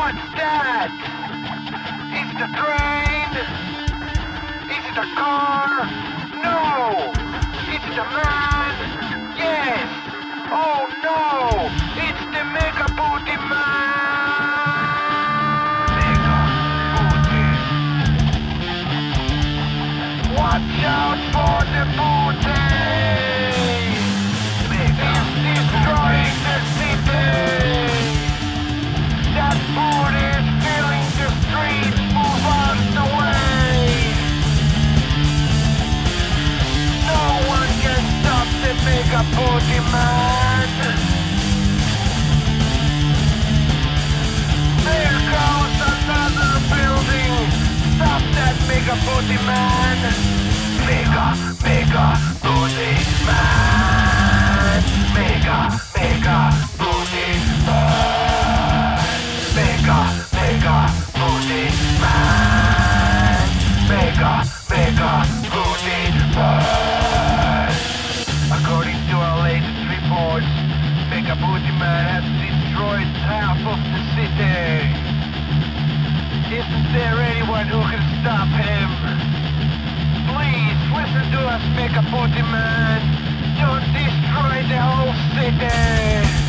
What's that? Is it a train? Is it a car? No! Is it a man? Yes! Oh no! It's the Mega Booty Man! Mega Booty! Watch out for the booty! Mega He's destroying the city! That booty is filling the streets! Move out the way! No one can stop the Mega Booty Man! There goes another building! Stop that Mega Booty Man! Mega Booty Man! Mega Booty Man! Mega Booty Man! Mega Booty Man! According to our latest reports, Mega Booty Man has destroyed half of the city. Isn't there anyone who can stop him? Please listen to us, Mega Booty Man. Don't destroy the whole city.